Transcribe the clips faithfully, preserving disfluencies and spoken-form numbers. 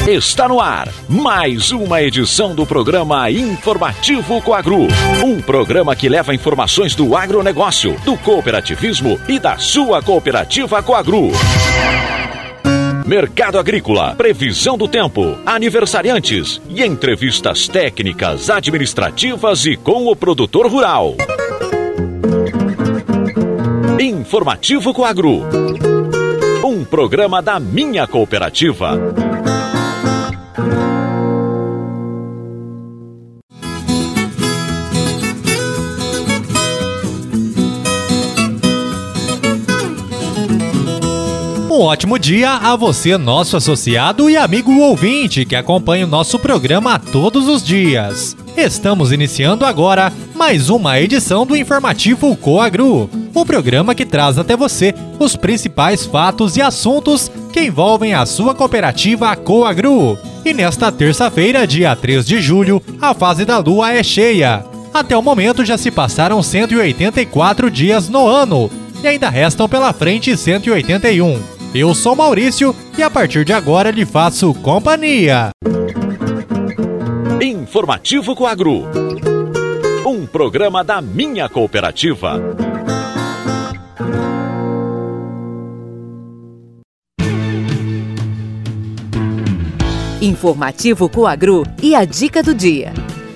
Está no ar mais uma edição do programa Informativo Coagro. Um programa que leva informações do agronegócio, do cooperativismo e da sua cooperativa Coagro. Mercado agrícola, previsão do tempo, aniversariantes e entrevistas técnicas, administrativas e com o produtor rural. Informativo Coagro. Um programa da minha cooperativa. Um ótimo dia a você, nosso associado e amigo ouvinte que acompanha o nosso programa todos os dias. Estamos iniciando agora mais uma edição do Informativo Coagro, o programa que traz até você os principais fatos e assuntos que envolvem a sua cooperativa Coagro. E nesta terça-feira, dia três de julho, a fase da lua é cheia. Até o momento já se passaram cento e oitenta e quatro dias no ano e ainda restam pela frente cento e oitenta e um. Eu sou Maurício e a partir de agora lhe faço companhia. Informativo Coagro. Um programa da minha cooperativa. Informativo Coagro e a dica do dia.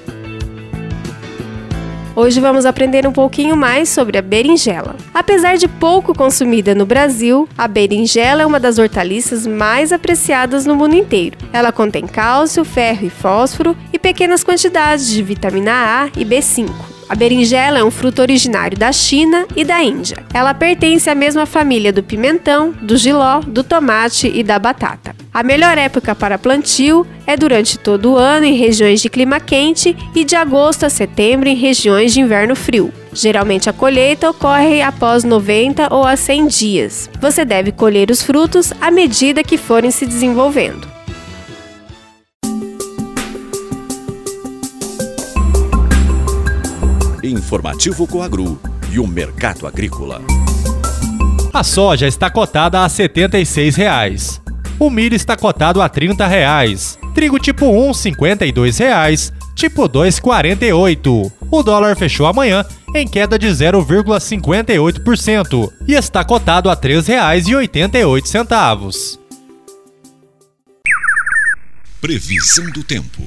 Hoje vamos aprender um pouquinho mais sobre a berinjela. Apesar de pouco consumida no Brasil, a berinjela é uma das hortaliças mais apreciadas no mundo inteiro. Ela contém cálcio, ferro e fósforo e pequenas quantidades de vitamina A e B cinco. A berinjela é um fruto originário da China e da Índia. Ela pertence à mesma família do pimentão, do jiló, do tomate e da batata. A melhor época para plantio é durante todo o ano em regiões de clima quente e de agosto a setembro em regiões de inverno frio. Geralmente a colheita ocorre após noventa ou a cem dias. Você deve colher os frutos à medida que forem se desenvolvendo. Informativo Coagro e o mercado agrícola. A soja está cotada a setenta e seis reais. O milho está cotado a trinta reais. Trigo tipo um, cinquenta e dois reais. Tipo dois, quarenta e oito. O dólar fechou amanhã em queda de zero vírgula cinquenta e oito por cento e está cotado a três reais e oitenta e oito centavos. Previsão do tempo.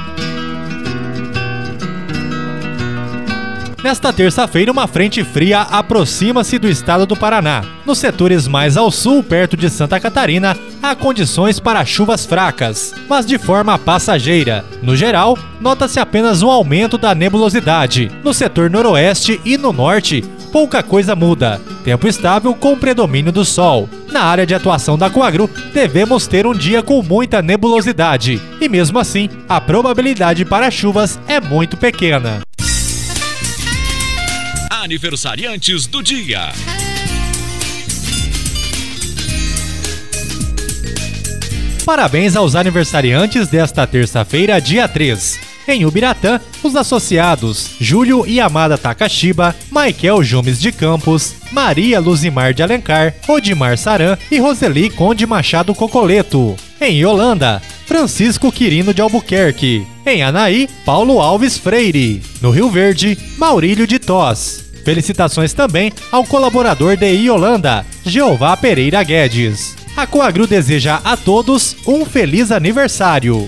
Nesta terça-feira, uma frente fria aproxima-se do estado do Paraná. Nos setores mais ao sul, perto de Santa Catarina, há condições para chuvas fracas, mas de forma passageira. No geral, nota-se apenas um aumento da nebulosidade. No setor noroeste e no norte, pouca coisa muda. Tempo estável com predomínio do sol. Na área de atuação da Coagro, devemos ter um dia com muita nebulosidade. E mesmo assim, a probabilidade para chuvas é muito pequena. Aniversariantes do dia. Parabéns aos aniversariantes desta terça-feira, dia três. Em Ubiratã, os associados Júlio e Amada Takashiba, Maikel Jumes de Campos, Maria Luzimar de Alencar, Odimar Saran e Roseli Conde Machado Cocoleto. Em Yolanda, Francisco Quirino de Albuquerque. Em Anaí, Paulo Alves Freire. No Rio Verde, Maurílio de Toss. Felicitações também ao colaborador de Yolanda, Jeová Pereira Guedes. A Coagro deseja a todos um feliz aniversário.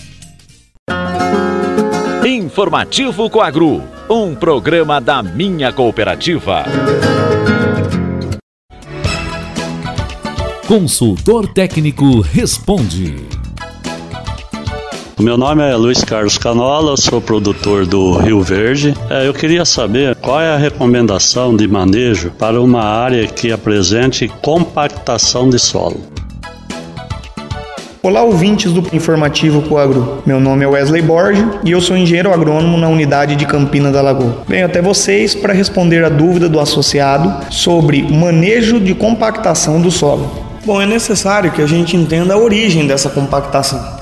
Informativo Coagro, um programa da minha cooperativa. Consultor técnico responde. O meu nome é Luiz Carlos Canola, eu sou produtor do Rio Verde. É, eu queria saber qual é a recomendação de manejo para uma área que apresente compactação de solo. Olá, ouvintes do Informativo Coagro. Meu nome é Wesley Borges e eu sou engenheiro agrônomo na unidade de Campina da Lagoa. Venho até vocês para responder a dúvida do associado sobre manejo de compactação do solo. Bom, é necessário que a gente entenda a origem dessa compactação.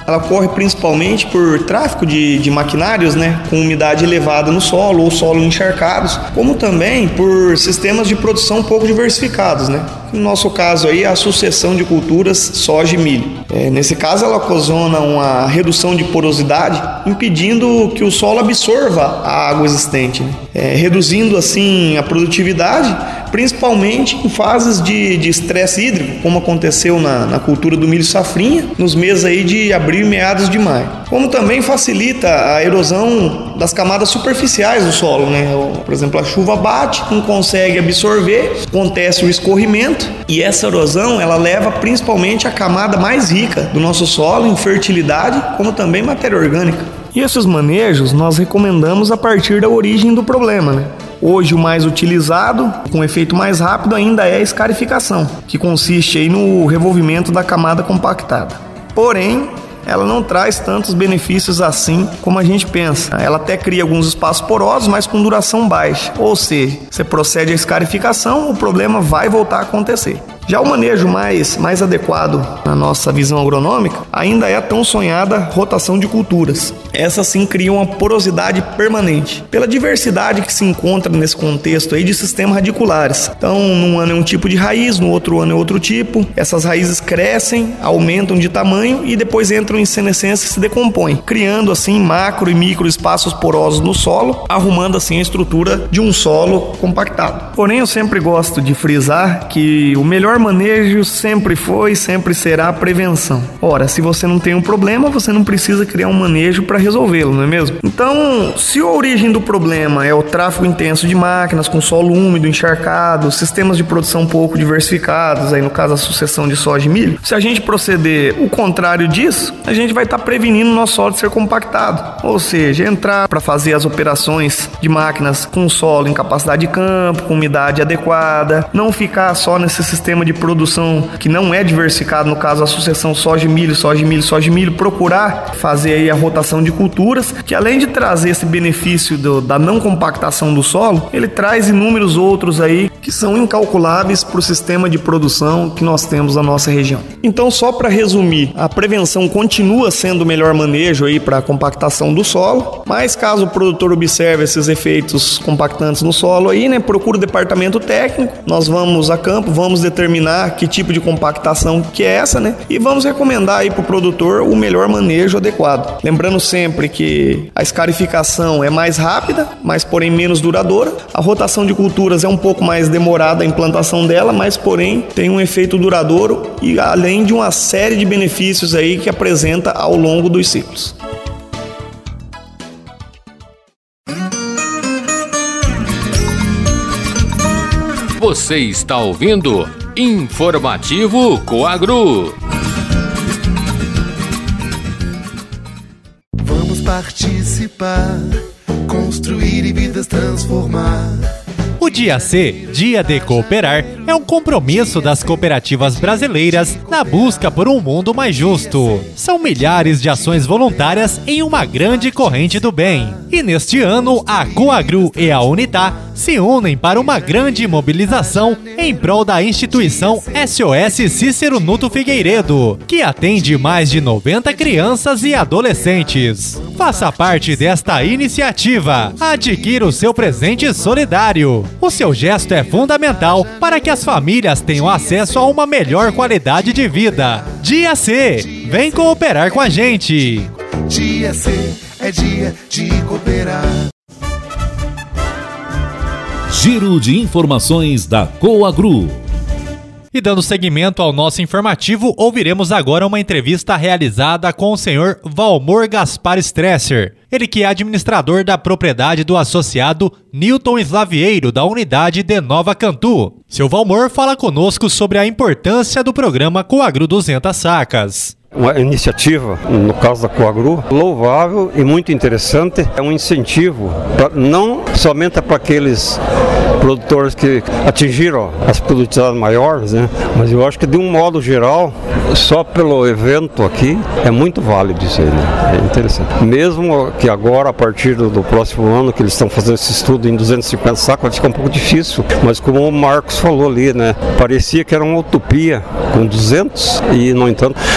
ela ocorre principalmente por tráfego de, de maquinários, né, com umidade elevada no solo ou solo encharcados, como também por sistemas de produção pouco diversificados, né? No nosso caso aí, a sucessão de culturas soja e milho. É, nesse caso, ela ocasiona uma redução de porosidade, impedindo que o solo absorva a água existente, né? É, reduzindo assim a produtividade, principalmente em fases de estresse hídrico, como aconteceu na, na cultura do milho safrinha, nos meses aí de abril e meados de maio. Como também facilita a erosão das camadas superficiais do solo, né? Por exemplo, a chuva bate, não consegue absorver, acontece o escorrimento, e essa erosão ela leva principalmente a camada mais rica do nosso solo em fertilidade, como também matéria orgânica. E esses manejos nós recomendamos a partir da origem do problema, né? Hoje o mais utilizado, com efeito mais rápido, ainda é a escarificação, que consiste aí no revolvimento da camada compactada. Porém, ela não traz tantos benefícios assim como a gente pensa. Ela até cria alguns espaços porosos, mas com duração baixa. Ou seja, você procede à escarificação, o problema vai voltar a acontecer. Já o manejo mais, mais adequado na nossa visão agronômica ainda é a tão sonhada rotação de culturas. Essa sim cria uma porosidade permanente, pela diversidade que se encontra nesse contexto aí de sistemas radiculares. Então, num ano é um tipo de raiz, no outro ano é outro tipo. Essas raízes crescem, aumentam de tamanho e depois entram em senescência e se decompõem, criando assim macro e micro espaços porosos no solo, arrumando assim a estrutura de um solo compactado. Porém, eu sempre gosto de frisar que o melhor manejo sempre foi e sempre será a prevenção. Ora, se você não tem um problema, você não precisa criar um manejo para resolvê-lo, não é mesmo? Então, se a origem do problema é o tráfego intenso de máquinas com solo úmido, encharcado, sistemas de produção pouco diversificados, aí no caso a sucessão de soja e milho, se a gente proceder o contrário disso, a gente vai estar tá prevenindo o nosso solo de ser compactado. Ou seja, entrar para fazer as operações de máquinas com solo em capacidade de campo, com umidade adequada, não ficar só nesse sistema de produção que não é diversificado, no caso a sucessão soja e milho, soja e milho, soja e milho, procurar fazer aí a rotação de culturas, que além de trazer esse benefício do, da não compactação do solo, ele traz inúmeros outros aí que são incalculáveis para o sistema de produção que nós temos na nossa região. Então, só para resumir, a prevenção continua sendo o melhor manejo aí para a compactação do solo, mas caso o produtor observe esses efeitos compactantes no solo aí, né, procura o departamento técnico, nós vamos a campo, vamos determinar que tipo de compactação que é essa, né? E vamos recomendar aí para o produtor o melhor manejo adequado. Lembrando sempre que a escarificação é mais rápida, mas porém menos duradoura. A rotação de culturas é um pouco mais demorada a implantação dela, mas porém tem um efeito duradouro e além de uma série de benefícios aí que apresenta ao longo dos ciclos. Você está ouvindo Informativo Coagro. Vamos participar, construir e vidas transformar. O Dia C, Dia de Cooperar, é um compromisso das cooperativas brasileiras na busca por um mundo mais justo. São milhares de ações voluntárias em uma grande corrente do bem. E neste ano, a Coagro e a Unitá se unem para uma grande mobilização em prol da instituição S O S Cícero Nuto Figueiredo, que atende mais de noventa crianças e adolescentes. Faça parte desta iniciativa. Adquira o seu presente solidário. O seu gesto é fundamental para que as famílias tenham acesso a uma melhor qualidade de vida. Dia C, vem cooperar com a gente. Dia C é dia de cooperar. Giro de informações da Coagro. E dando seguimento ao nosso informativo, ouviremos agora uma entrevista realizada com o senhor Valmor Gaspar Stresser. Ele que é administrador da propriedade do associado Newton Slavieiro, da unidade de Nova Cantu. Seu Valmor fala conosco sobre a importância do programa Coagro duzentas Sacas. Uma iniciativa, no caso da Coagro, louvável e muito interessante. É um incentivo, pra, não somente para aqueles produtores que atingiram as produtividades maiores, né? Mas eu acho que de um modo geral, só pelo evento aqui, é muito válido isso aí, né? É interessante. Mesmo que agora, a partir do, do próximo ano, que eles estão fazendo esse estudo em duzentos e cinquenta sacos, vai ficar um pouco difícil. Mas como o Marcos falou ali, né? Parecia que era uma utopia com duzentos e, no entanto, nós mesmos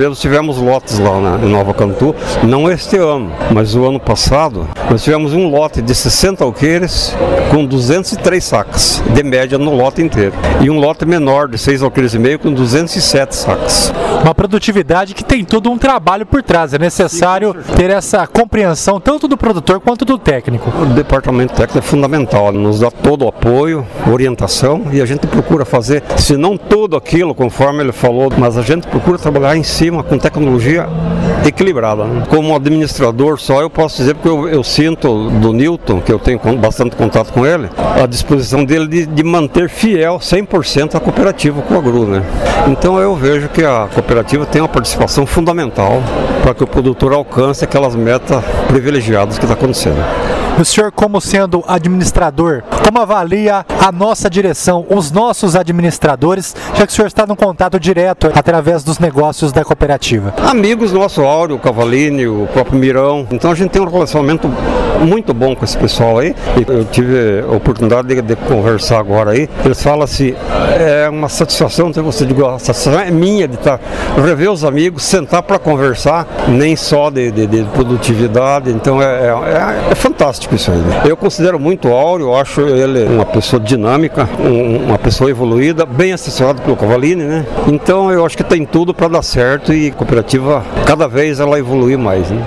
mesmo tivemos lotes lá na, em Nova Cantu, não este ano, mas o ano passado, nós tivemos um lote de sessenta alqueires com duzentos e três sacas, de média no lote inteiro. E um lote menor de seis alqueires e meio com duzentos e sete sacas. Uma produtividade que tem todo um trabalho por trás, é necessário ter essa compreensão tanto do produtor quanto do técnico. O departamento técnico é fundamental, nos dá todo o apoio, orientação, e a gente procura fazer, se não tudo aquilo, conforme ele falou, mas a gente procura trabalhar em cima com tecnologia equilibrada. Né? Como administrador só, eu posso dizer, porque eu, eu sinto do Newton, que eu tenho bastante contato com ele, a disposição dele de, de manter fiel cem por cento a cooperativa Coagru, né? Então eu vejo que a cooperativa tem uma participação fundamental para que o produtor alcance aquelas metas privilegiadas que está acontecendo. O senhor, como sendo administrador, como avalia a nossa direção, os nossos administradores, já que o senhor está no contato direto através dos negócios da cooperativa? Amigos nosso, Áureo, o Cavalini, o próprio Mirão. Então a gente tem um relacionamento muito bom com esse pessoal aí. Eu tive a oportunidade de, de conversar agora aí. Eles falam assim, é uma satisfação ter você, digo, a satisfação é minha de estar, rever os amigos, sentar para conversar, nem só de, de, de produtividade. Então é, é, é fantástico isso aí. Eu considero muito o Áureo, acho ele uma pessoa dinâmica, um, uma pessoa evoluída, bem assessorado pelo Cavalini, né? Então eu acho que tem tudo para dar certo e a cooperativa, cada vez ela evolui mais, né?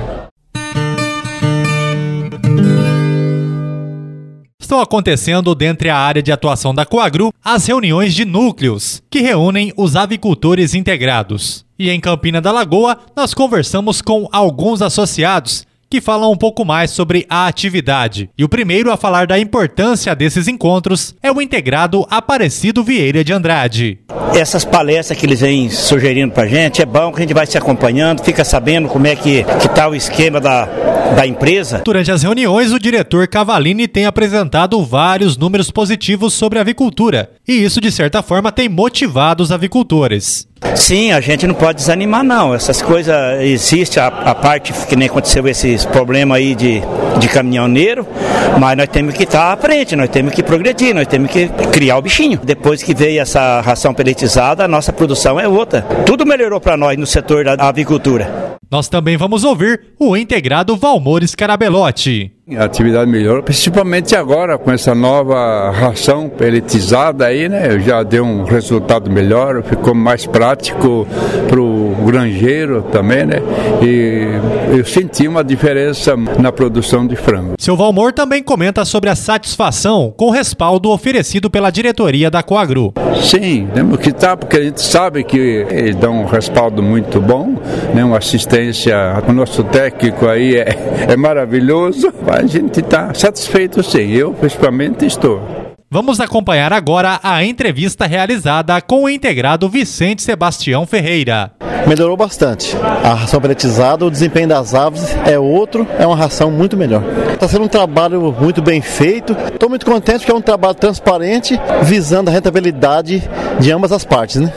Estão acontecendo dentro da área de atuação da Coagru as reuniões de núcleos, que reúnem os avicultores integrados. E em Campina da Lagoa, nós conversamos com alguns associados que falam um pouco mais sobre a atividade. E o primeiro a falar da importância desses encontros é o integrado Aparecido Vieira de Andrade. Essas palestras que eles vêm sugerindo pra gente, é bom que a gente vai se acompanhando, fica sabendo como é que, que tá o esquema da, da empresa. Durante as reuniões, o diretor Cavalini tem apresentado vários números positivos sobre a avicultura, e isso, de certa forma, tem motivado os avicultores. Sim, a gente não pode desanimar não, essas coisas existem, a, a parte que nem aconteceu esses problemas aí de, de caminhoneiro, mas nós temos que estar à frente, nós temos que progredir, nós temos que criar o bichinho. Depois que veio essa ração pelletizada, a nossa produção é outra. Tudo melhorou para nós no setor da avicultura. Nós também vamos ouvir o integrado Valmor Scarabelotti. A atividade melhorou, principalmente agora com essa nova ração pelletizada aí, né? Já deu um resultado melhor, ficou mais prático para o granjeiro também, né? E eu senti uma diferença na produção de frango. Seu Valmor também comenta sobre a satisfação com o respaldo oferecido pela diretoria da Coagru. Sim, temos que estar, porque a gente sabe que eles dão um respaldo muito bom, né? Uma assistência, o nosso técnico aí é, é maravilhoso. A gente está satisfeito, sim. Eu, principalmente, estou. Vamos acompanhar agora a entrevista realizada com o integrado Vicente Sebastião Ferreira. Melhorou bastante. A ração pelletizada, o desempenho das aves é outro, é uma ração muito melhor. Está sendo um trabalho muito bem feito. Estou muito contente porque é um trabalho transparente, visando a rentabilidade de ambas as partes, né?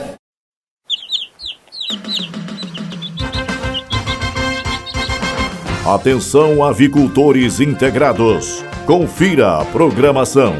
Atenção, avicultores integrados. Confira a programação.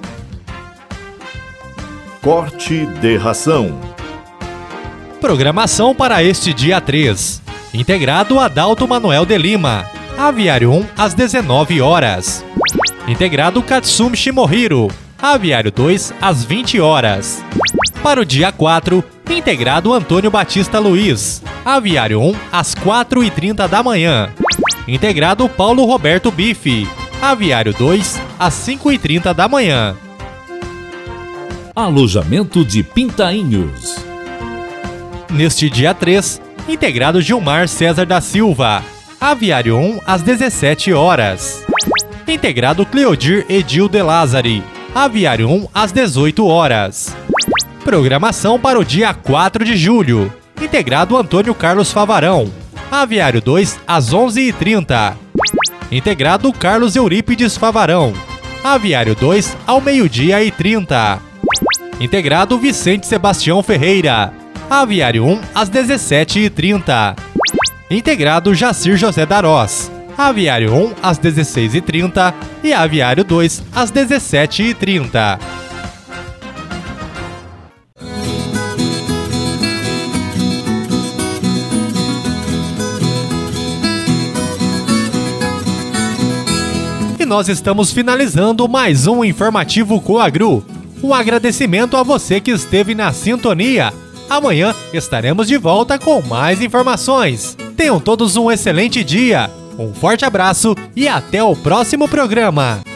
Corte de ração. Programação para este dia três. Integrado Adalto Manuel de Lima. Aviário um às dezenove horas. Integrado Katsumi Shimohiro. Aviário dois às vinte horas. Para o dia quatro, integrado Antônio Batista Luiz. Aviário um às quatro e trinta da manhã. Integrado Paulo Roberto Bife. Aviário dois às cinco e trinta da manhã. Alojamento de Pintainhos. Neste dia três, integrado Gilmar César da Silva. Aviário um às dezessete horas. Integrado Cleodir Edil de Lázari. Aviário um às dezoito horas. Programação para o dia quatro de julho. Integrado Antônio Carlos Favarão. Aviário dois às onze e trinta. Integrado Carlos Eurípides Favarão. Aviário dois ao meio-dia e trinta. Integrado Vicente Sebastião Ferreira. Aviário um às dezessete e trinta. Integrado Jacir José Darós. Aviário um às dezesseis e trinta e Aviário dois às dezessete e trinta. nós estamos finalizando mais um Informativo Coagro. Um agradecimento a você que esteve na sintonia. Amanhã estaremos de volta com mais informações. Tenham todos um excelente dia, um forte abraço e até o próximo programa.